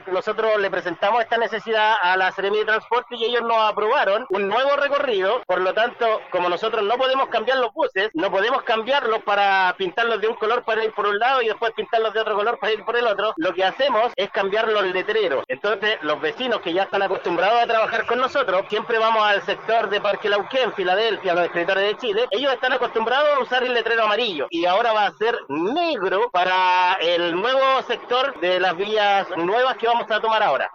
Nosotros le presentamos esta necesidad a la Seremi de Transporte y ellos nos aprobaron un nuevo recorrido. Por lo tanto, como nosotros no podemos cambiar los buses, no podemos cambiarlos para pintarlos de un color para ir por un lado y después pintarlos de otro color para ir por el otro, lo que hacemos es cambiar los letreros. Entonces, los vecinos que ya están acostumbrados a trabajar con nosotros, siempre vamos al sector de Parque Lauquén, Filadelfia, los escritores de Chile, ellos están acostumbrados a usar el letrero amarillo y ahora va a ser negro para el nuevo sector de las vías nuevas que vamos a tomar ahora.